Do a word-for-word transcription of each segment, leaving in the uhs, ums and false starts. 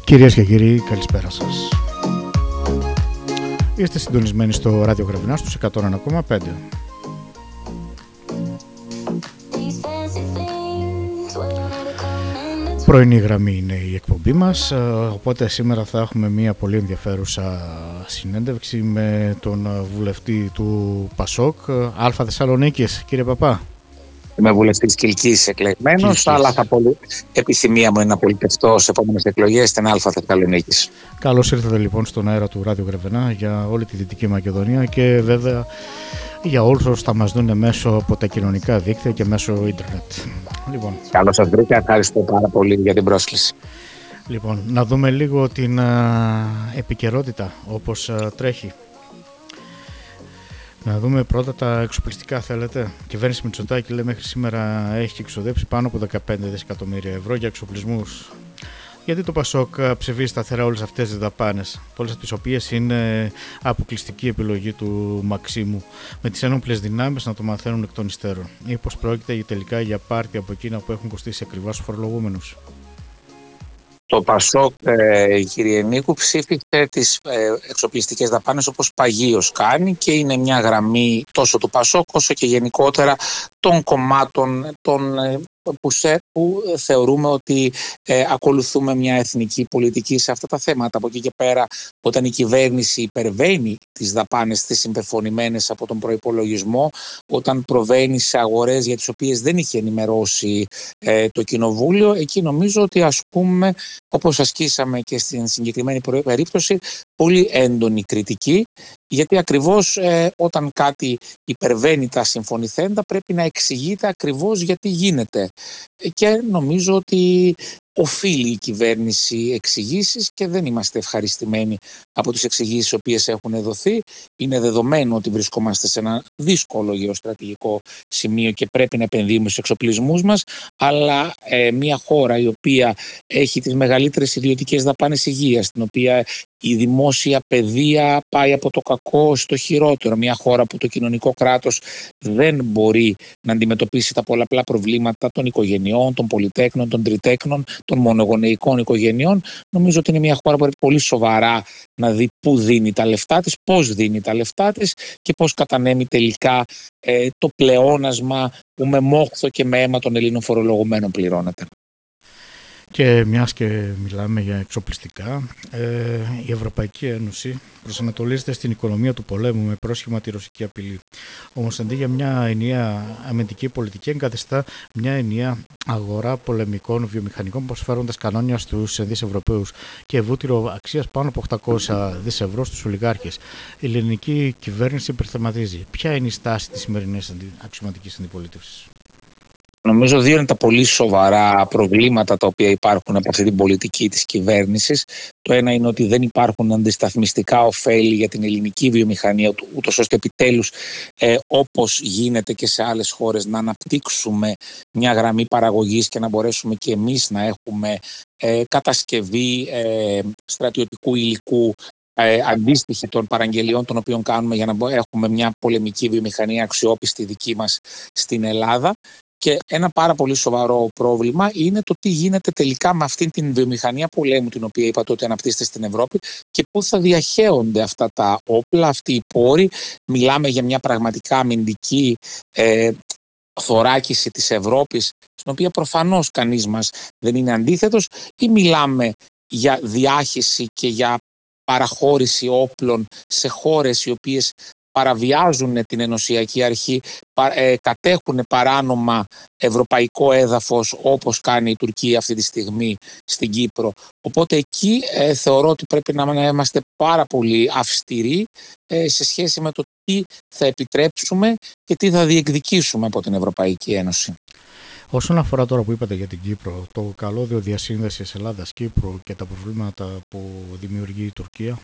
Κυρίες και κύριοι, καλησπέρα σας. Είστε συντονισμένοι στο Ράδιο Γραβινά στους εκατόν ένα κόμμα πέντε. Πρωινή γραμμή είναι η εκπομπή μας, οπότε σήμερα θα έχουμε μια πολύ ενδιαφέρουσα συνέντευξη με τον βουλευτή του ΠΑΣΟΚ, Α Θεσσαλονίκης, κύριε Παπά. Είμαι βουλευτής Κιλκής εκλεγμένος, αλλά θα πολύ επιθυμία μου είναι να πολιτευτώ σε επόμενες εκλογές στην Α Θεσσαλονίκης. Καλώς ήρθατε λοιπόν στον αέρα του Ράδιο Γραβινά για όλη τη Δυτική Μακεδονία και βέβαια για όλους όσους θα μας δουν μέσω από τα κοινωνικά δίκτυα και μέσω ίντερνετ. Λοιπόν. Καλώς σας βρήκα, ευχαριστώ πάρα πολύ για την πρόσκληση. Λοιπόν, να δούμε λίγο την α, επικαιρότητα όπως α, τρέχει. Να δούμε πρώτα τα εξοπλιστικά, θέλετε. Η κυβέρνηση Μητσοτάκη λέει μέχρι σήμερα έχει εξοδέψει πάνω από δεκαπέντε δισεκατομμύρια ευρώ για εξοπλισμούς. Γιατί το ΠΑΣΟΚ ψηφίζει σταθερά όλες αυτές τις δαπάνες, πολλές από τις οποίες είναι αποκλειστική επιλογή του Μαξίμου, με τις ένοπλες δυνάμεις να το μαθαίνουν εκ των υστέρων, ή πως πρόκειται τελικά για πάρτι από εκείνα που έχουν κοστίσει ακριβά στους φορολογούμενους. Το ΠΑΣΟΚ, ε, κύριε Νίκου, ψήφισε τις ε, εξοπλιστικές δαπάνες όπως παγίως κάνει και είναι μια γραμμή τόσο του ΠΑΣΟΚ όσο και γενικότερα των κομμάτων των, ε, που, σε, που θεωρούμε ότι ε, ακολουθούμε μια εθνική πολιτική σε αυτά τα θέματα. Από εκεί και πέρα, όταν η κυβέρνηση υπερβαίνει τις δαπάνες τις συμπεφωνημένες από τον προϋπολογισμό, όταν προβαίνει σε αγορές για τις οποίες δεν είχε ενημερώσει ε, το Κοινοβούλιο, εκεί νομίζω ότι ασκούμε, όπως ασκήσαμε και στην συγκεκριμένη περίπτωση, πολύ έντονη κριτική, γιατί ακριβώς ε, όταν κάτι υπερβαίνει τα συμφωνηθέντα πρέπει να εξηγείται ακριβώς γιατί γίνεται. Και νομίζω ότι οφείλει η κυβέρνηση εξηγήσεις και δεν είμαστε ευχαριστημένοι από τις εξηγήσεις οι οποίες έχουν δοθεί. Είναι δεδομένο ότι βρισκόμαστε σε ένα δύσκολο γεωστρατηγικό σημείο και πρέπει να επενδύουμε στους εξοπλισμούς μας, αλλά ε, μια χώρα η οποία έχει τις μεγαλύτερες ιδιωτικές δαπάνες υγείας, την οποία η δημόσια παιδεία πάει από το κακό στο χειρότερο, μια χώρα που το κοινωνικό κράτος δεν μπορεί να αντιμετωπίσει τα πολλαπλά προβλήματα των οικογενειών, των πολυτέκνων, των τριτέκνων, των μονογονεϊκών οικογενειών, νομίζω ότι είναι μια χώρα που πρέπει πολύ σοβαρά να δει πού δίνει τα λεφτά της, πώς δίνει τα λεφτά της και πώς κατανέμει τελικά ε, το πλεόνασμα που με μόχθο και με αίμα των Ελλήνων φορολογουμένων πληρώνεται. Και μιας και μιλάμε για εξοπλιστικά, ε, η Ευρωπαϊκή Ένωση προσανατολίζεται στην οικονομία του πολέμου με πρόσχημα τη ρωσική απειλή. Όμως αντί για μια ενιαία αμυντική πολιτική, εγκαθιστά μια ενιαία αγορά πολεμικών βιομηχανικών, προσφέροντας κανόνια στους ενδύς Ευρωπαίους και βούτυρο αξίας πάνω από οκτακόσια δισεκατομμύρια ευρώ στους ολιγάρχες. Η ελληνική κυβέρνηση υπερθεματίζει. Ποια είναι η στάση της σημερινής αξιωματικής αντιπολίτευσης? Νομίζω δύο είναι τα πολύ σοβαρά προβλήματα τα οποία υπάρχουν από αυτή την πολιτική της κυβέρνησης. Το ένα είναι ότι δεν υπάρχουν αντισταθμιστικά ωφέλη για την ελληνική βιομηχανία, ούτως ώστε επιτέλους, ε, όπως γίνεται και σε άλλες χώρες, να αναπτύξουμε μια γραμμή παραγωγής και να μπορέσουμε και εμείς να έχουμε ε, κατασκευή ε, στρατιωτικού υλικού Ε, αντίστοιχη των παραγγελιών των οποίων κάνουμε για να έχουμε μια πολεμική βιομηχανία αξιόπιστη δική μας στην Ελλάδα. Και ένα πάρα πολύ σοβαρό πρόβλημα είναι το τι γίνεται τελικά με αυτήν την βιομηχανία πολέμου, την οποία είπατε ότι αναπτύσσεται στην Ευρώπη, και πού θα διαχέονται αυτά τα όπλα, αυτοί οι πόροι. Μιλάμε για μια πραγματικά αμυντική ε, θωράκιση της Ευρώπης, στην οποία προφανώς κανείς μας δεν είναι αντίθετος, ή μιλάμε για διάχυση και για παραχώρηση όπλων σε χώρες οι οποίες παραβιάζουν την ενωσιακή αρχή, ε, κατέχουν παράνομα ευρωπαϊκό έδαφος, όπως κάνει η Τουρκία αυτή τη στιγμή στην Κύπρο. Οπότε εκεί ε, θεωρώ ότι πρέπει να είμαστε πάρα πολύ αυστηροί ε, σε σχέση με το τι θα επιτρέψουμε και τι θα διεκδικήσουμε από την Ευρωπαϊκή Ένωση. Όσον αφορά τώρα που είπατε για την Κύπρο, το καλώδιο διασύνδεσης Ελλάδας-Κύπρου και τα προβλήματα που δημιουργεί η Τουρκία.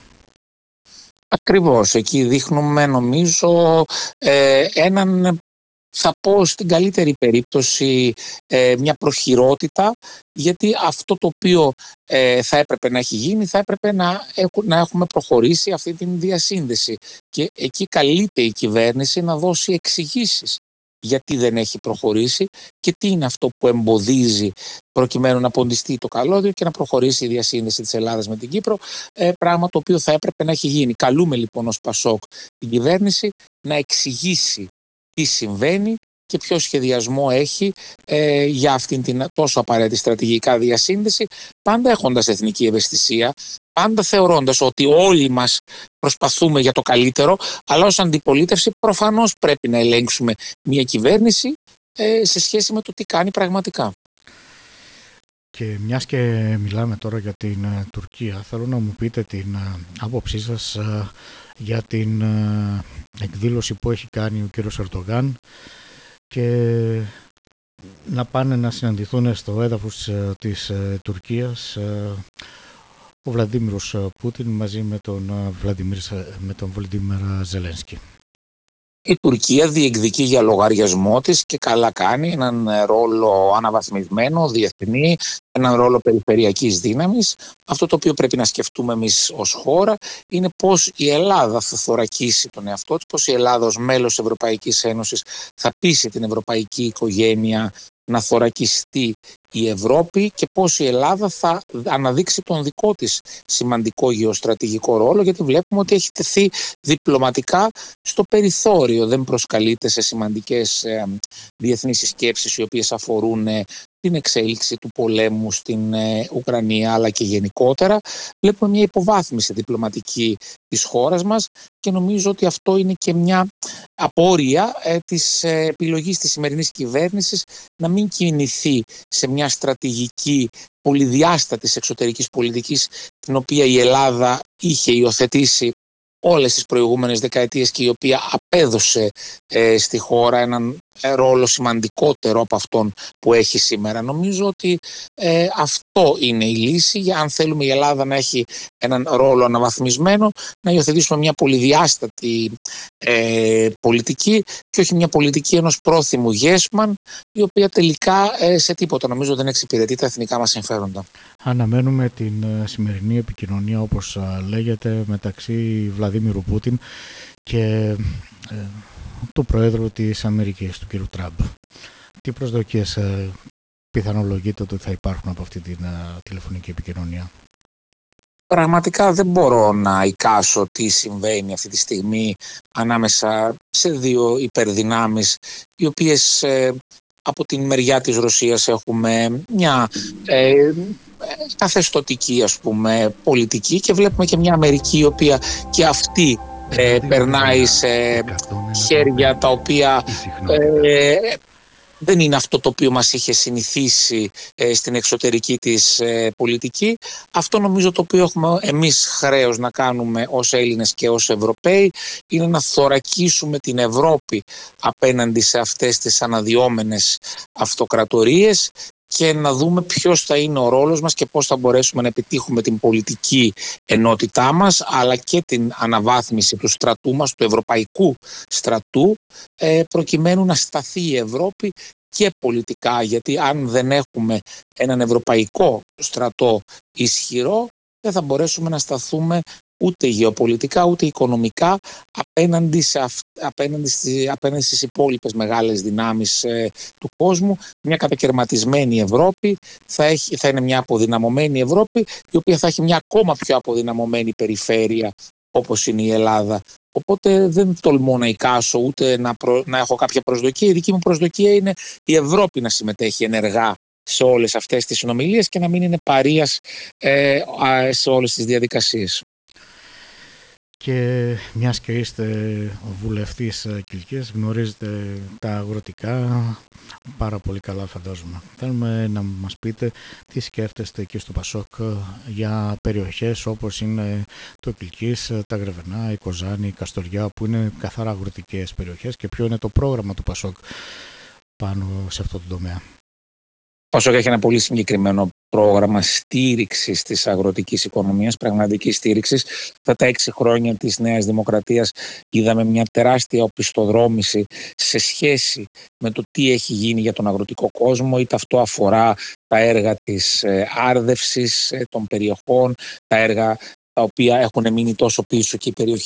Ακριβώς, εκεί δείχνουμε νομίζω ε, έναν, θα πω στην καλύτερη περίπτωση, ε, μια προχειρότητα, γιατί αυτό το οποίο ε, θα έπρεπε να έχει γίνει, θα έπρεπε να, έχου, να έχουμε προχωρήσει αυτή την διασύνδεση. Και εκεί καλείται η κυβέρνηση να δώσει εξηγήσεις γιατί δεν έχει προχωρήσει και τι είναι αυτό που εμποδίζει προκειμένου να ποντιστεί το καλώδιο και να προχωρήσει η διασύνδεση της Ελλάδας με την Κύπρο, ε, πράγμα το οποίο θα έπρεπε να έχει γίνει. Καλούμε λοιπόν ως Πασόκ την κυβέρνηση να εξηγήσει τι συμβαίνει και ποιο σχεδιασμό έχει ε, για αυτήν την τόσο απαραίτητη στρατηγικά διασύνδεση, πάντα έχοντας εθνική ευαισθησία, πάντα θεωρώντας ότι όλοι μας προσπαθούμε για το καλύτερο, αλλά ως αντιπολίτευση προφανώς πρέπει να ελέγξουμε μια κυβέρνηση ε, σε σχέση με το τι κάνει πραγματικά. Και μιας και μιλάμε τώρα για την uh, Τουρκία, θέλω να μου πείτε την uh, άποψή σας uh, για την uh, εκδήλωση που έχει κάνει ο κύριος Ερντογάν και να πάνε να συναντηθούν στο έδαφος uh, της uh, Τουρκίας uh, ο Βλαντίμιρος Πούτιν μαζί με τον Βλαντιμίρ, με τον Βλαντιμίρ Ζελένσκι. Η Τουρκία διεκδικεί για λογαριασμό της και καλά κάνει έναν ρόλο αναβαθμισμένο, διεθνή, έναν ρόλο περιφερειακής δύναμης. Αυτό το οποίο πρέπει να σκεφτούμε εμείς ως χώρα είναι πώς η Ελλάδα θα θωρακίσει τον εαυτό της, πώς η Ελλάδα ως μέλος της Ευρωπαϊκής Ένωσης θα πείσει την ευρωπαϊκή οικογένεια να θωρακιστεί η Ευρώπη και πώς η Ελλάδα θα αναδείξει τον δικό της σημαντικό γεωστρατηγικό ρόλο, γιατί βλέπουμε ότι έχει τεθεί διπλωματικά στο περιθώριο, δεν προσκαλείται σε σημαντικές ε, διεθνείς συσκέψεις οι οποίες αφορούν ε, την εξέλιξη του πολέμου στην ε, Ουκρανία αλλά και γενικότερα. Βλέπουμε μια υποβάθμιση διπλωματική της χώρας μας και νομίζω ότι αυτό είναι και μια απόρρια ε, της ε, επιλογής της σημερινής κυβέρνησης να μην κινηθεί σε μια στρατηγική πολυδιάστατης εξωτερικής πολιτικής, την οποία η Ελλάδα είχε υιοθετήσει όλες τις προηγούμενες δεκαετίες και η οποία απέδωσε ε, στη χώρα έναν ρόλο σημαντικότερο από αυτόν που έχει σήμερα. Νομίζω ότι ε, αυτό είναι η λύση για αν θέλουμε η Ελλάδα να έχει έναν ρόλο αναβαθμισμένο, να υιοθετήσουμε μια πολυδιάστατη ε, πολιτική και όχι μια πολιτική ενός πρόθυμου γέσμαν, η οποία τελικά ε, σε τίποτα νομίζω δεν εξυπηρετεί τα εθνικά μας συμφέροντα. Αναμένουμε την σημερινή επικοινωνία, όπως λέγεται, μεταξύ Βλαντίμιρου Πούτιν και ε, του Προέδρου της Αμερικής, του κ. Τραμπ. Τι προσδοκίες ε, πιθανολογείτε ότι θα υπάρχουν από αυτή την ε, τηλεφωνική επικοινωνία? Πραγματικά δεν μπορώ να εικάσω τι συμβαίνει αυτή τη στιγμή ανάμεσα σε δύο υπερδυνάμεις, οι οποίες ε, από την μεριά της Ρωσίας έχουμε μια ε, καθεστωτική, ας πούμε, πολιτική και βλέπουμε και μια Αμερική η οποία και αυτή ε, περνάει σε χέρια τα οποία ε, δεν είναι αυτό το οποίο μας είχε συνηθίσει ε, στην εξωτερική της ε, πολιτική. Αυτό νομίζω το οποίο έχουμε εμείς χρέος να κάνουμε ως Έλληνες και ως Ευρωπαίοι είναι να θωρακίσουμε την Ευρώπη απέναντι σε αυτές τις αναδυόμενες αυτοκρατορίες και να δούμε ποιος θα είναι ο ρόλος μας και πώς θα μπορέσουμε να επιτύχουμε την πολιτική ενότητά μας, αλλά και την αναβάθμιση του στρατού μας, του ευρωπαϊκού στρατού, προκειμένου να σταθεί η Ευρώπη και πολιτικά, γιατί αν δεν έχουμε έναν ευρωπαϊκό στρατό ισχυρό, δεν θα μπορέσουμε να σταθούμε ούτε γεωπολιτικά ούτε οικονομικά απέναντι, σε αυ... απέναντι, στη... απέναντι στις υπόλοιπες μεγάλες δυνάμεις ε, του κόσμου. Μια κατακαιρματισμένη Ευρώπη θα, έχει... θα είναι μια αποδυναμωμένη Ευρώπη, η οποία θα έχει μια ακόμα πιο αποδυναμωμένη περιφέρεια όπως είναι η Ελλάδα. Οπότε δεν τολμώ να εικάσω ούτε να, προ... να έχω κάποια προσδοκία. Η δική μου προσδοκία είναι η Ευρώπη να συμμετέχει ενεργά σε όλες αυτές τις συνομιλίες και να μην είναι παρείας ε, σε όλες τις διαδικασίες. Και μιας και είστε βουλευτής Κιλκίας, γνωρίζετε τα αγροτικά πάρα πολύ καλά, φαντάζομαι. Θέλουμε να μας πείτε τι σκέφτεστε εκεί στο Πασόκ για περιοχές όπως είναι το Κιλκής, τα Γρεβενά, η Κοζάνη, η Καστοριά, που είναι καθαρά αγροτικές περιοχές, και ποιο είναι το πρόγραμμα του Πασόκ πάνω σε αυτό το τομέα. Ο Πασόκ έχει ένα πολύ συγκεκριμένο πρόγραμμα στήριξης της αγροτικής οικονομίας, πραγματικής στήριξης. Αυτά τα έξι χρόνια της Νέας Δημοκρατίας είδαμε μια τεράστια οπισθοδρόμηση σε σχέση με το τι έχει γίνει για τον αγροτικό κόσμο, είτε αυτό αφορά τα έργα της άρδευσης των περιοχών, τα έργα τα οποία έχουν μείνει τόσο πίσω και οι περιοχές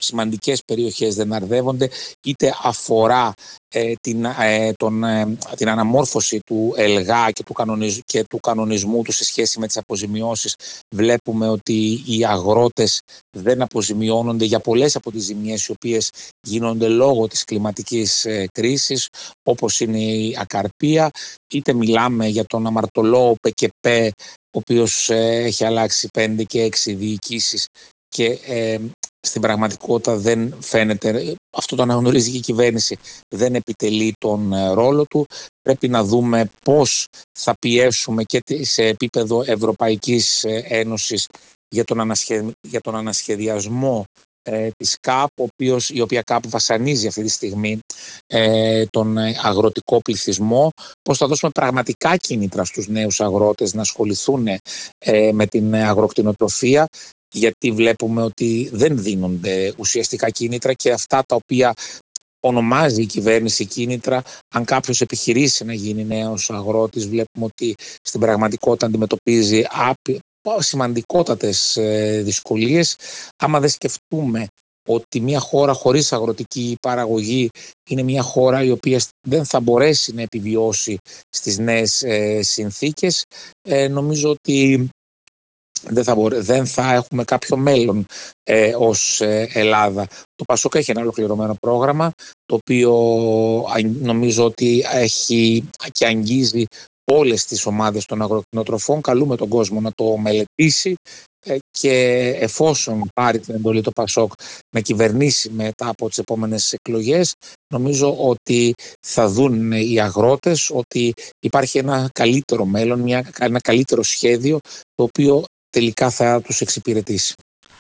σημαντικές περιοχές δεν αρδεύονται, είτε αφορά ε, την, ε, τον, ε, την αναμόρφωση του ΕΛΓΑ και του, κανονισ, και του κανονισμού του σε σχέση με τις αποζημιώσεις. Βλέπουμε ότι οι αγρότες δεν αποζημιώνονται για πολλές από τις ζημιές οι οποίες γίνονται λόγω της κλιματικής ε, κρίσης, όπως είναι η ακαρπία, είτε μιλάμε για τον αμαρτωλό ΠΚΠ, ο οποίος ε, έχει αλλάξει πέντε και έξι διοικήσεις και ε, στην πραγματικότητα δεν φαίνεται, αυτό το αναγνωρίζει και η κυβέρνηση, δεν επιτελεί τον ε, ρόλο του. Πρέπει να δούμε πώς θα πιέσουμε και σε επίπεδο Ευρωπαϊκής Ένωσης για τον, ανασχε... για τον ανασχεδιασμό ε, της ΚΑΠ, ο οποίος, η οποία ΚΑΠ βασανίζει αυτή τη στιγμή ε, τον αγροτικό πληθυσμό, πώς θα δώσουμε πραγματικά κίνητρα στους νέους αγρότες να ασχοληθούν ε, με την αγροκτηνοτροφία, γιατί βλέπουμε ότι δεν δίνονται ουσιαστικά κίνητρα και αυτά τα οποία ονομάζει η κυβέρνηση κίνητρα, αν κάποιος επιχειρήσει να γίνει νέος αγρότης, βλέπουμε ότι στην πραγματικότητα αντιμετωπίζει άπει, σημαντικότατες ε, δυσκολίες. Άμα δεν σκεφτούμε ότι μια χώρα χωρίς αγροτική παραγωγή είναι μια χώρα η οποία δεν θα μπορέσει να επιβιώσει στις νέες ε, συνθήκες, ε, νομίζω ότι δεν θα, μπορέ, δεν θα έχουμε κάποιο μέλλον ε, ως ε, Ελλάδα. Το ΠΑΣΟΚ έχει ένα ολοκληρωμένο πρόγραμμα, το οποίο νομίζω ότι έχει και αγγίζει όλες τις ομάδες των αγροκτηνοτροφών. Καλούμε τον κόσμο να το μελετήσει ε, και εφόσον πάρει την εντολή το ΠΑΣΟΚ να κυβερνήσει μετά από τις επόμενες εκλογές, νομίζω ότι θα δουν οι αγρότες ότι υπάρχει ένα καλύτερο μέλλον, μια, ένα καλύτερο σχέδιο, το οποίο τελικά θα τους εξυπηρετήσει.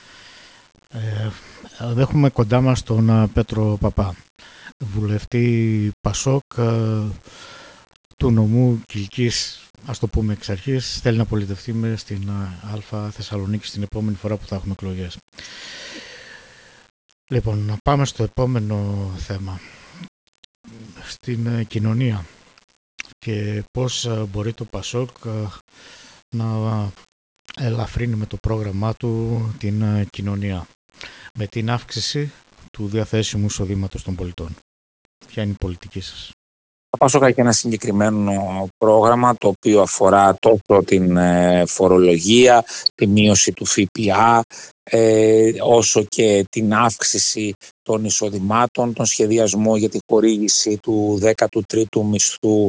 Ε, δέχομαι κοντά μας τον Πέτρο Παπά, βουλευτή ΠΑΣΟΚ ε, του νομού Κιλκής, ας το πούμε εξ αρχής, θέλει να πολιτευτεί με στην Α Θεσσαλονίκη στην επόμενη φορά που θα έχουμε εκλογές. Λοιπόν, να πάμε στο επόμενο θέμα, στην κοινωνία και πώς μπορεί το ΠΑΣΟΚ να ελαφρύνει με το πρόγραμμά του την κοινωνία με την αύξηση του διαθέσιμου εισοδήματος των πολιτών. Ποια είναι η πολιτική σας? Το ΠΑΣΟΚ έχει ένα συγκεκριμένο πρόγραμμα το οποίο αφορά τόσο την φορολογία, τη μείωση του ΦΠΑ, ε, όσο και την αύξηση των εισοδημάτων, τον σχεδιασμό για τη χορήγηση του δέκατου τρίτου μισθού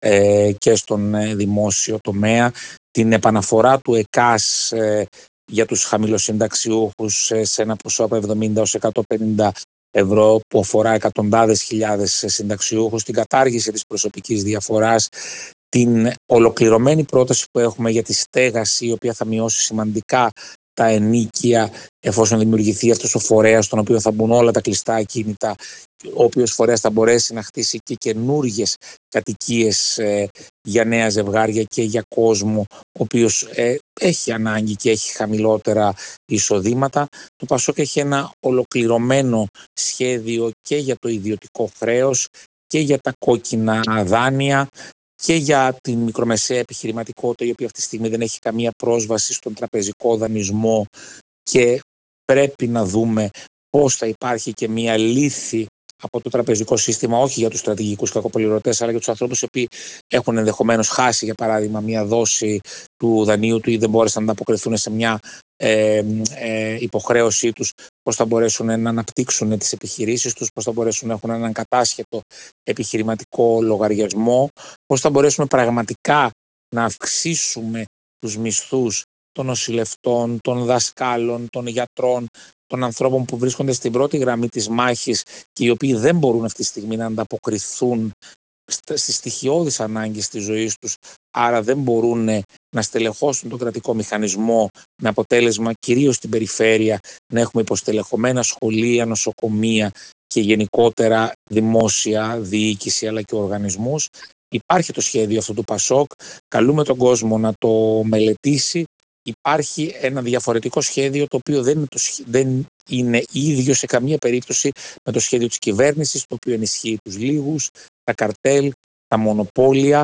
ε, και στον ε, δημόσιο τομέα, την επαναφορά του ΕΚΑΣ ε, για τους χαμηλοσυνταξιούχους ε, σε ένα ποσό από εβδομήντα έως εκατόν πενήντα ευρώ που αφορά εκατοντάδες χιλιάδες συνταξιούχους, την κατάργηση της προσωπικής διαφοράς, την ολοκληρωμένη πρόταση που έχουμε για τη στέγαση, η οποία θα μειώσει σημαντικά τα ενίκια εφόσον δημιουργηθεί αυτός ο φορέας στον οποίο θα μπουν όλα τα κλειστά ακίνητα, ο οποίος φορέας θα μπορέσει να χτίσει και καινούργιες κατοικίες ε, για νέα ζευγάρια και για κόσμο ο οποίος ε, έχει ανάγκη και έχει χαμηλότερα εισοδήματα. Το ΠΑΣΟΚ έχει ένα ολοκληρωμένο σχέδιο και για το ιδιωτικό χρέος και για τα κόκκινα δάνεια και για την μικρομεσαία επιχειρηματικότητα, η οποία αυτή τη στιγμή δεν έχει καμία πρόσβαση στον τραπεζικό δανεισμό και πρέπει να δούμε πώς θα υπάρχει και μια λύθη από το τραπεζικό σύστημα, όχι για τους στρατηγικούς κακοπληρωτές, αλλά για τους ανθρώπους οι οποίοι έχουν ενδεχομένως χάσει, για παράδειγμα, μια δόση του δανείου του ή δεν μπόρεσαν να ανταποκριθούν σε μια ε, ε, υποχρέωσή τους, πώς θα μπορέσουν να αναπτύξουν τις επιχειρήσεις τους, πώς θα μπορέσουν να έχουν έναν κατάσχετο επιχειρηματικό λογαριασμό, πώς θα μπορέσουμε πραγματικά να αυξήσουμε τους μισθούς των νοσηλευτών, των δασκάλων, των γιατρών, των ανθρώπων που βρίσκονται στην πρώτη γραμμή της μάχης και οι οποίοι δεν μπορούν αυτή τη στιγμή να ανταποκριθούν στις στοιχειώδεις ανάγκες της ζωής τους, άρα δεν μπορούν να στελεχώσουν τον κρατικό μηχανισμό, με αποτέλεσμα κυρίως στην περιφέρεια να έχουμε υποστελεχωμένα σχολεία, νοσοκομεία και γενικότερα δημόσια διοίκηση αλλά και οργανισμούς. Υπάρχει το σχέδιο αυτού του ΠΑΣΟΚ, καλούμε τον κόσμο να το μελετήσει. Υπάρχει ένα διαφορετικό σχέδιο το οποίο δεν είναι, το, δεν είναι ίδιο σε καμία περίπτωση με το σχέδιο της κυβέρνησης, το οποίο ενισχύει τους λίγους, τα καρτέλ, τα μονοπόλια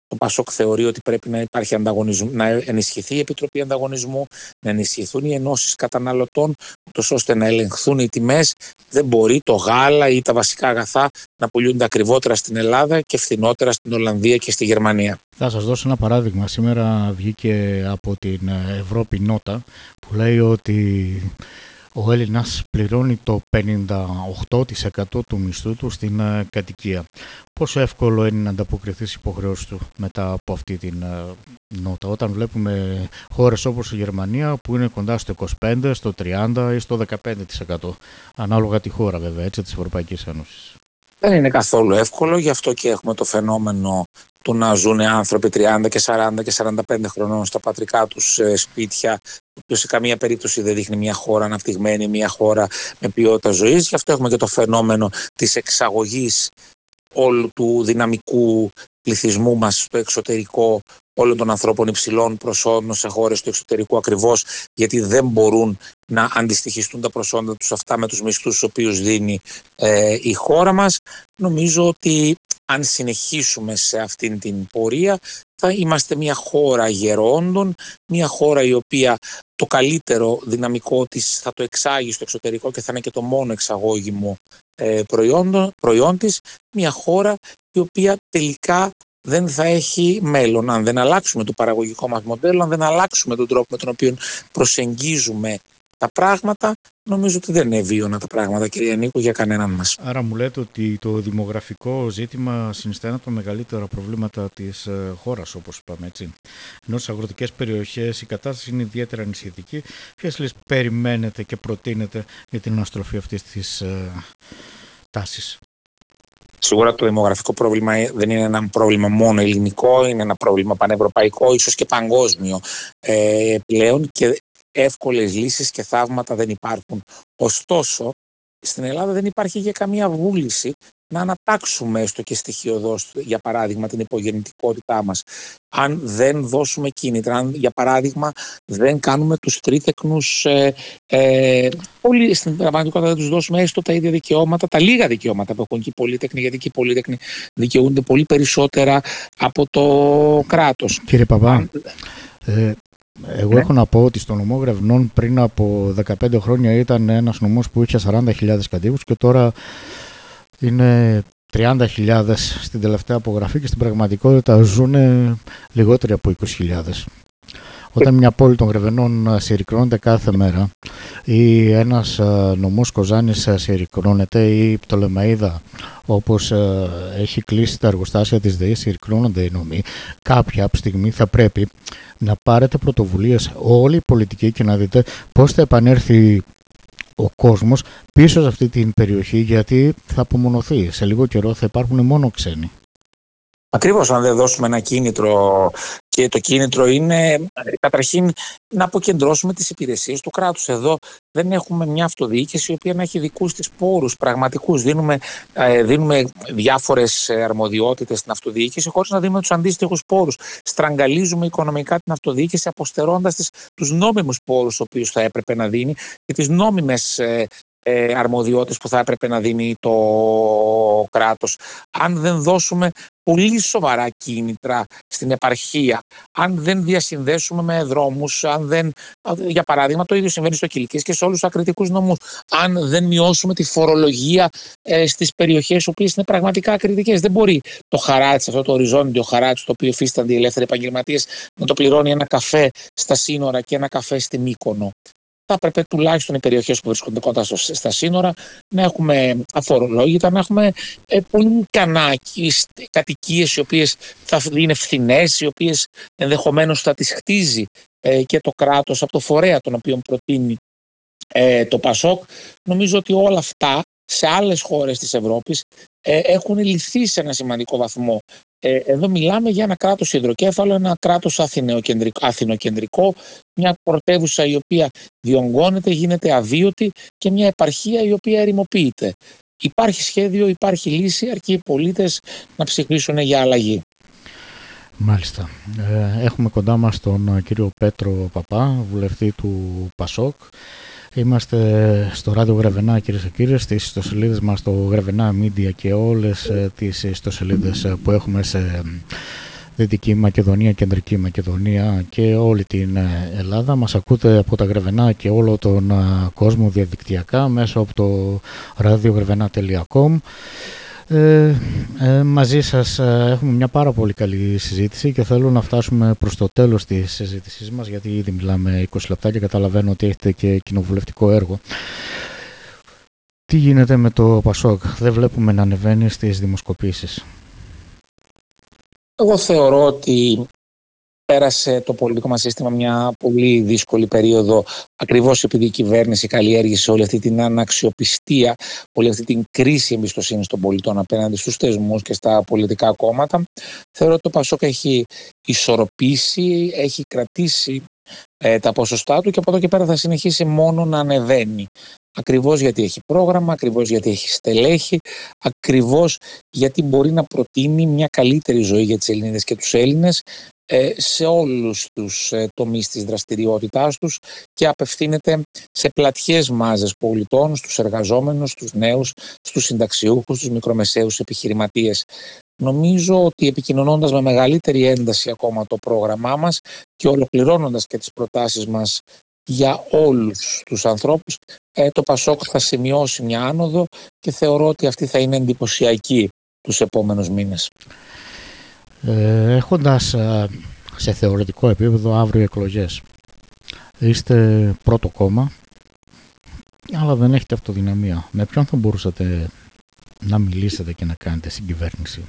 Το ΠΑΣΟΚ θεωρεί ότι πρέπει να υπάρχει ανταγωνισμό, να ενισχυθεί η Επιτροπή Ανταγωνισμού, να ενισχυθούν οι ενώσεις καταναλωτών, ούτως ώστε να ελεγχθούν οι τιμές. Δεν μπορεί το γάλα ή τα βασικά αγαθά να πουλούνται ακριβότερα στην Ελλάδα και φθηνότερα στην Ολλανδία και στη Γερμανία. Θα σας δώσω ένα παράδειγμα. Σήμερα βγήκε από την Ευρώπη νότα που λέει ότι ο Έλληνας πληρώνει το πενήντα οκτώ τοις εκατό του μισθού του στην κατοικία. Πόσο εύκολο είναι να ανταποκριθεί στις υποχρεώσεις του μετά από αυτή την νότα, όταν βλέπουμε χώρες όπως η Γερμανία που είναι κοντά στο είκοσι πέντε, στο τριάντα ή στο δεκαπέντε τοις εκατό, ανάλογα τη χώρα βέβαια, έτσι, της Ευρωπαϊκής Ένωσης. Δεν είναι καθόλου εύκολο, γι' αυτό και έχουμε το φαινόμενο του να ζουν άνθρωποι τριάντα και σαράντα και σαράντα πέντε χρονών στα πατρικά τους σπίτια, που σε καμία περίπτωση δεν δείχνει μια χώρα αναπτυγμένη, μια χώρα με ποιότητα ζωής. Γι' αυτό έχουμε και το φαινόμενο της εξαγωγής όλου του δυναμικού πληθυσμού μας στο εξωτερικό, όλων των ανθρώπων υψηλών προσόντων σε χώρες του εξωτερικού, ακριβώς γιατί δεν μπορούν να αντιστοιχιστούν τα προσόντα τους αυτά με τους μισθούς τους οποίους δίνει ε, η χώρα μας. Νομίζω ότι αν συνεχίσουμε σε αυτήν την πορεία θα είμαστε μια χώρα γερόντων, μια χώρα η οποία το καλύτερο δυναμικό της θα το εξάγει στο εξωτερικό και θα είναι και το μόνο εξαγώγημο ε, προϊόν, προϊόν της, μια χώρα η οποία τελικά δεν θα έχει μέλλον. Αν δεν αλλάξουμε το παραγωγικό μας μοντέλο, αν δεν αλλάξουμε τον τρόπο με τον οποίο προσεγγίζουμε τα πράγματα, νομίζω ότι δεν είναι βίωνα τα πράγματα, κυρία Νίκο, για κανέναν μας. Άρα μου λέτε ότι το δημογραφικό ζήτημα συνιστά ένα από τα μεγαλύτερα προβλήματα της ε, χώρας, όπως είπαμε, έτσι. Ενώ στις αγροτικές περιοχές η κατάσταση είναι ιδιαίτερα ανησυχητική. Ποιες λύσεις περιμένετε και προτείνετε για την αναστροφή αυτής της ε, τάσης? Σίγουρα το δημογραφικό πρόβλημα δεν είναι ένα πρόβλημα μόνο ελληνικό, είναι ένα πρόβλημα πανευρωπαϊκό, ίσως και παγκόσμιο ε, πλέον, και εύκολες λύσεις και θαύματα δεν υπάρχουν. Ωστόσο, στην Ελλάδα δεν υπάρχει για καμία βούληση να ανατάξουμε έστω και στοιχειωδώς, για παράδειγμα, την υπογεννητικότητά μας. Αν δεν δώσουμε κίνητρα, αν για παράδειγμα δεν κάνουμε τους τρίτεκνους, ε, ε, πολύ στην πραγματικότητα δεν τους δώσουμε έστω τα ίδια δικαιώματα, τα λίγα δικαιώματα που έχουν και οι πολύτεκνοι, γιατί και οι πολύτεκνοι δικαιούνται πολύ περισσότερα από το κράτος. Κύριε Παπά, αν... ε, εγώ ναι. έχω να πω ότι στο νομό Γρεβνών πριν από δεκαπέντε χρόνια ήταν ένας νομός που είχε σαράντα χιλιάδες κατοίκους και τώρα είναι τριάντα χιλιάδες στην τελευταία απογραφή και στην πραγματικότητα ζουν λιγότεροι από είκοσι χιλιάδες. Όταν μια πόλη των Γρεβενών συρρικνώνεται κάθε μέρα ή ένας νομός Κοζάνης συρρικνώνεται ή η Πτολεμαΐδα, όπως έχει κλείσει τα εργοστάσια της ΔΕΗ, συρρικνώνονται οι νομοί, κάποια στιγμή θα πρέπει να πάρετε πρωτοβουλίες όλοι οι πολιτικοί και να δείτε πώς θα επανέλθει ο κόσμος πίσω σε αυτή την περιοχή, γιατί θα απομονωθεί. Σε λίγο καιρό θα υπάρχουν μόνο ξένοι. Ακριβώς, αν δεν δώσουμε ένα κίνητρο, και το κίνητρο είναι καταρχήν να αποκεντρώσουμε τις υπηρεσίες του κράτους. Εδώ δεν έχουμε μια αυτοδιοίκηση η οποία να έχει δικούς της πόρους πραγματικούς. Δίνουμε, ε, δίνουμε διάφορες αρμοδιότητες στην αυτοδιοίκηση χωρίς να δίνουμε τους αντίστοιχους πόρους. Στραγγαλίζουμε οικονομικά την αυτοδιοίκηση αποστερώντας τις, τους νόμιμους πόρους τους οποίους θα έπρεπε να δίνει και τις νόμιμες ε, ε, αρμοδιότητες που θα έπρεπε να δίνει το κράτος. Αν δεν δώσουμε πολύ σοβαρά κίνητρα στην επαρχία, αν δεν διασυνδέσουμε με δρόμους, αν δεν, για παράδειγμα το ίδιο συμβαίνει στο Κιλκής και σε όλους τους ακριτικούς νομούς, αν δεν μειώσουμε τη φορολογία ε, στις περιοχές οι οποίες είναι πραγματικά ακριτικές. Δεν μπορεί το χαράτσι, αυτό το οριζόντιο χαράτσι το οποίο υφίστανται οι ελεύθεροι επαγγελματίες, να το πληρώνει ένα καφέ στα σύνορα και ένα καφέ στη Μύκονο. Θα έπρεπε τουλάχιστον οι περιοχές που βρίσκονται κοντά στα σύνορα να έχουμε αφορολόγητα, να έχουμε ε, πολύ κανάκες κατοικίες οι οποίες θα είναι φθηνές, οι οποίες ενδεχομένως θα τις χτίζει ε, και το κράτος από το φορέα τον οποίο προτείνει ε, το ΠΑΣΟΚ. Νομίζω ότι όλα αυτά σε άλλες χώρες της Ευρώπης ε, έχουν λυθεί σε ένα σημαντικό βαθμό. Ε, εδώ μιλάμε για ένα κράτος υδροκέφαλο, ένα κράτος αθηνοκεντρικό, μια πρωτεύουσα η οποία διονγκώνεται, γίνεται αβίωτη και μια επαρχία η οποία ερημοποιείται. Υπάρχει σχέδιο, υπάρχει λύση, αρκεί οι πολίτες να ψηφίσουν για αλλαγή. Μάλιστα. Ε, έχουμε κοντά μας τον κύριο Πέτρο Παπά, βουλευτή του ΠΑΣΟΚ. Είμαστε στο Ράδιο Γρεβενά, κυρίες και κύριοι, στις ιστοσελίδες μας, στο Γρεβενά Media και όλες τις ιστοσελίδες που έχουμε σε Δυτική Μακεδονία, Κεντρική Μακεδονία και όλη την Ελλάδα. Μας ακούτε από τα Γρεβενά και όλο τον κόσμο διαδικτυακά μέσω από το ραδιογρεβενά τελεία κομ. Ε, ε, μαζί σας έχουμε μια πάρα πολύ καλή συζήτηση και θέλω να φτάσουμε προς το τέλος της συζήτησής μας, γιατί ήδη μιλάμε είκοσι λεπτά και καταλαβαίνω ότι έχετε και κοινοβουλευτικό έργο. Τι γίνεται με το Πασόκ? Δεν βλέπουμε να ανεβαίνει στις δημοσκοπήσεις. Εγώ θεωρώ ότι πέρασε το πολιτικό μας σύστημα μια πολύ δύσκολη περίοδο, ακριβώς επειδή η κυβέρνηση καλλιέργησε όλη αυτή την αναξιοπιστία, όλη αυτή την κρίση εμπιστοσύνης των πολιτών απέναντι στους θεσμούς και στα πολιτικά κόμματα. Θεωρώ ότι το Πασόκ έχει ισορροπήσει, έχει κρατήσει ε, τα ποσοστά του και από εδώ και πέρα θα συνεχίσει μόνο να ανεβαίνει. Ακριβώς γιατί έχει πρόγραμμα, ακριβώς γιατί έχει στελέχη, ακριβώς γιατί μπορεί να προτείνει μια καλύτερη ζωή για τις Ελληνίδες και τους Έλληνες σε όλους τους τομείς της δραστηριότητάς τους και απευθύνεται σε πλατιές μάζες πολιτών, στους εργαζόμενους, στους νέους, στους συνταξιούχους, στους μικρομεσαίους επιχειρηματίες. Νομίζω ότι επικοινωνώντας με μεγαλύτερη ένταση ακόμα το πρόγραμμά μας και ολοκληρώνοντας και τις προτάσεις μας για όλους τους ανθρώπους, το Πασόκ θα σημειώσει μια άνοδο και θεωρώ ότι αυτή θα είναι εντυπωσιακή τους επόμενους μήνες. Ε, έχοντας σε θεωρητικό επίπεδο αύριο εκλογές, είστε πρώτο κόμμα, αλλά δεν έχετε αυτοδυναμία. Με ποιον θα μπορούσατε να μιλήσετε και να κάνετε συγκυβέρνηση?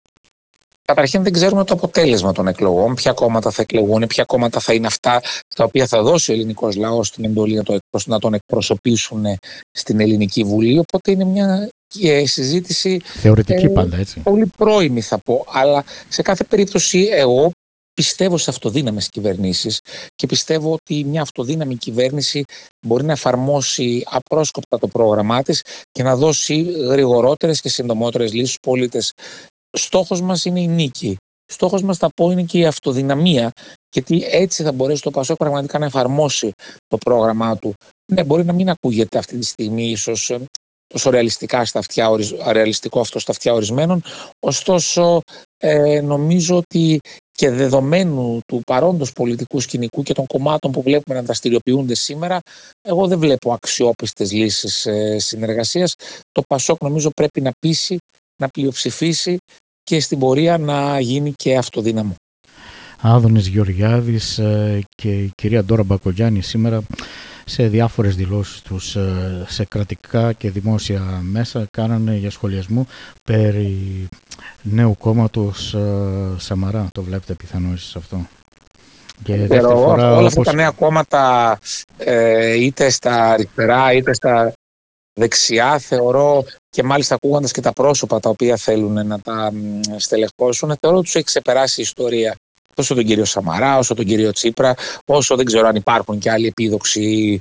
Καταρχήν δεν ξέρουμε το αποτέλεσμα των εκλογών, ποια κόμματα θα εκλεγούν, ποια κόμματα θα είναι αυτά τα οποία θα δώσει ο ελληνικός λαός την εντολή να τον εκπροσωπήσουν στην Ελληνική Βουλή. Οπότε είναι μια συζήτηση θεωρητική ε, πάντα, έτσι. Πολύ πρώιμη θα πω, αλλά σε κάθε περίπτωση εγώ πιστεύω σε αυτοδύναμες κυβερνήσεις και πιστεύω ότι μια αυτοδύναμη κυβέρνηση μπορεί να εφαρμόσει απρόσκοπτα το πρόγραμμά της και να δώσει γρηγορότερες και συντομότερες λύσεις στους πολίτες. Στόχος μας είναι η νίκη. Στόχος μας, θα πω, είναι και η αυτοδυναμία, γιατί έτσι θα μπορέσει το Πασόκ πραγματικά να εφαρμόσει το πρόγραμμά του. Ναι, μπορεί να μην ακούγεται αυτή τη στιγμή ίσως τόσο ρεαλιστικά στα αυτιά, ρεαλιστικό αυτό στα αυτιά ορισμένων, ωστόσο ε, νομίζω ότι και δεδομένου του παρόντος πολιτικού σκηνικού και των κομμάτων που βλέπουμε να δραστηριοποιούνται σήμερα, εγώ δεν βλέπω αξιόπιστες λύσεις ε, συνεργασίας. Το Πασόκ νομίζω πρέπει να πείσει, να πλειοψηφίσει και στην πορεία να γίνει και αυτοδύναμο. Άδωνης Γεωργιάδης και η κυρία Ντόρα Μπακογιάννη σήμερα σε διάφορες δηλώσεις τους σε κρατικά και δημόσια μέσα κάνανε για σχολιασμό περί νέου κόμματος Σαμαρά. Το βλέπετε πιθανό εσείς αυτό? Και δεύτερη φορά, όλα αυτά όπως... τα νέα κόμματα ε, είτε στα αριστερά είτε στα δεξιά, θεωρώ, και μάλιστα ακούγοντας και τα πρόσωπα τα οποία θέλουν να τα στελεχώσουν, θεωρώ ότι τους έχει ξεπεράσει η ιστορία. Όσο τον κύριο Σαμαρά, όσο τον κύριο Τσίπρα, όσο δεν ξέρω αν υπάρχουν και άλλοι επίδοξοι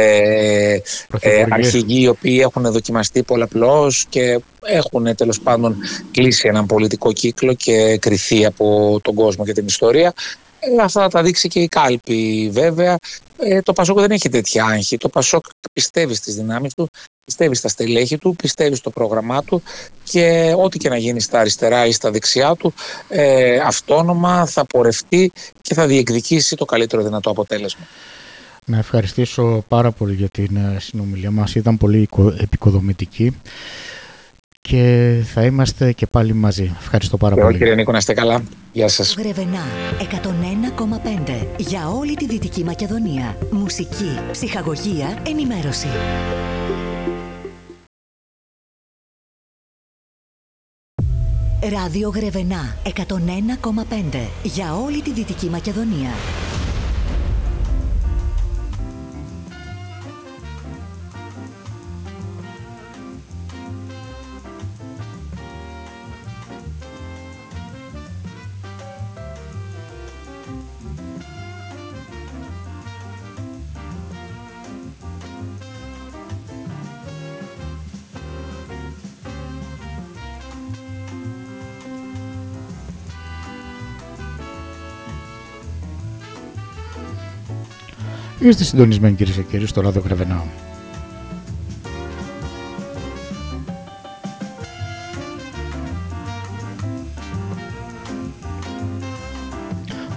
ε, ε, αρχηγοί οι οποίοι έχουν δοκιμαστεί πολλαπλώς και έχουν τέλος πάντων κλείσει έναν πολιτικό κύκλο και κριθεί από τον κόσμο και την ιστορία. Ε, αυτά θα τα δείξει και η κάλπη βέβαια. Ε, το Πασόκ δεν έχει τέτοια άγχη. Το Πασόκ πιστεύει στις δυνάμεις του, πιστεύει στα στελέχη του, πιστεύει στο πρόγραμμά του και ό,τι και να γίνει στα αριστερά ή στα δεξιά του, ε, αυτόνομα θα πορευτεί και θα διεκδικήσει το καλύτερο δυνατό αποτέλεσμα. Να ευχαριστήσω πάρα πολύ για την συνομιλία μας. Ήταν πολύ επικοδομητική και θα είμαστε και πάλι μαζί. Ευχαριστώ πάρα και πολύ. Εγώ, κύριε Νίκο, να είστε καλά. Γεια σας. Γρεβενά εκατόν ένα κόμμα πέντε για όλη τη Δυτική Μακεδονία. Μουσική, ψυχαγωγία, ενημέρωση. Ράδιο Γρεβενά εκατόν ένα κόμμα πέντε για όλη τη Δυτική Μακεδονία. Είστε συντονισμένοι, κυρίες και κύριοι, στο Ράδιο Γρεβενά.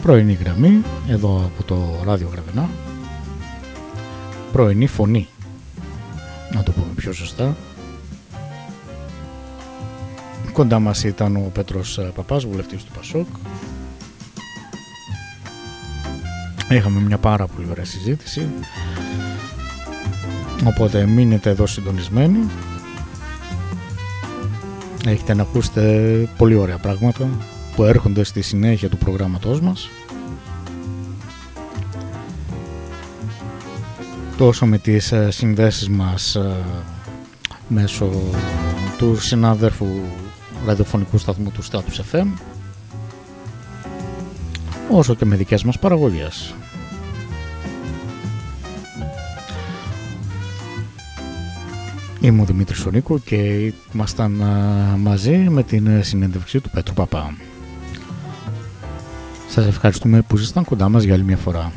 Πρωινή γραμμή, εδώ από το Ράδιο Γραβενά. Πρωινή φωνή, να το πούμε πιο σωστά. Κοντά μας ήταν ο Πέτρος Παπάς, βουλευτής του Πασόκ. Είχαμε μια πάρα πολύ ωραία συζήτηση, οπότε μείνετε εδώ συντονισμένοι. Έχετε να ακούσετε πολύ ωραία πράγματα που έρχονται στη συνέχεια του προγράμματός μας, τόσο με τις συνδέσεις μας μέσω του συνάδελφου ραδιοφωνικού σταθμού του Status εφ εμ, όσο και με δικές μας παραγωγές. Είμαι ο Δημήτρης Σονίκου και ήμασταν μαζί με την συνέντευξη του Πέτρου Παπά. Σας ευχαριστούμε που ήσασταν κοντά μας για άλλη μια φορά.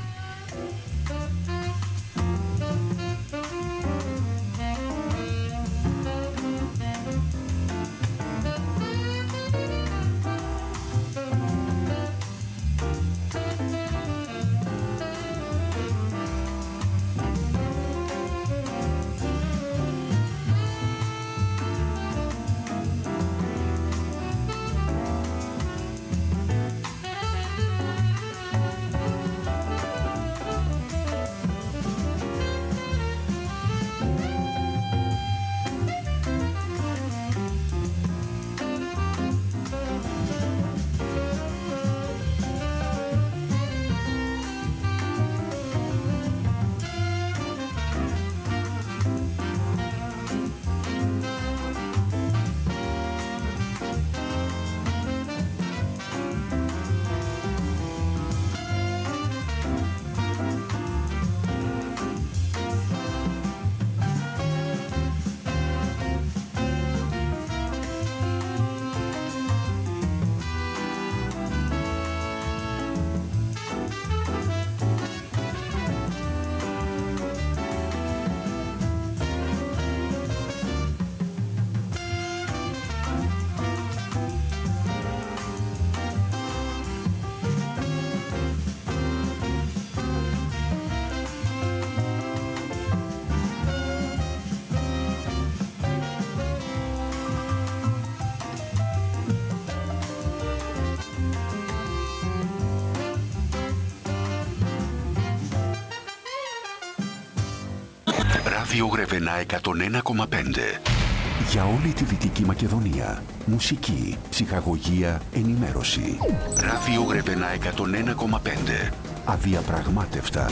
Ράδιο Γρεβενά εκατόν ένα κόμμα πέντε. Για όλη τη Δυτική Μακεδονία. Μουσική, ψυχαγωγία, ενημέρωση. Ράδιο Γρεβενά εκατόν ένα κόμμα πέντε. Αδιαπραγμάτευτα.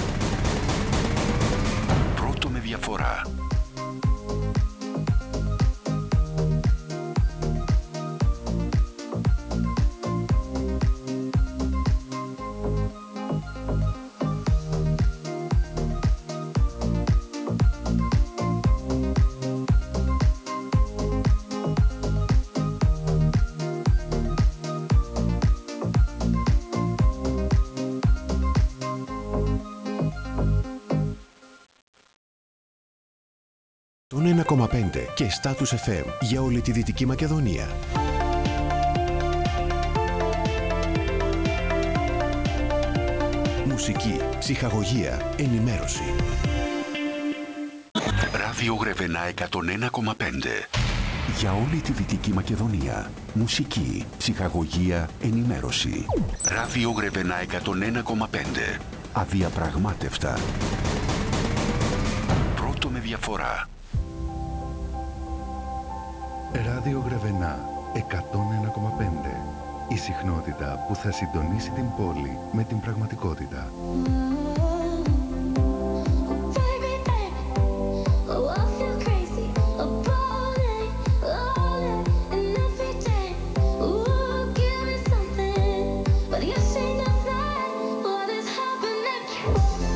Πρώτο με διαφορά. ένα κόμμα πέντε και Status εφ εμ για όλη τη Δυτική Μακεδονία. Μουσική, ψυχαγωγία, ενημέρωση. Ράδιο Γρεβενά εκατόν ένα κόμμα πέντε. Για όλη τη Δυτική Μακεδονία. Μουσική, ψυχαγωγία, ενημέρωση. Ράδιο Γρεβενά εκατόν ένα κόμμα πέντε. Αδιαπραγμάτευτα. Πρώτο με διαφορά. Ράδιο Γρεβενά εκατόν ένα κόμμα πέντε. Η συχνότητα που θα συντονίσει την πόλη με την πραγματικότητα. What is happening?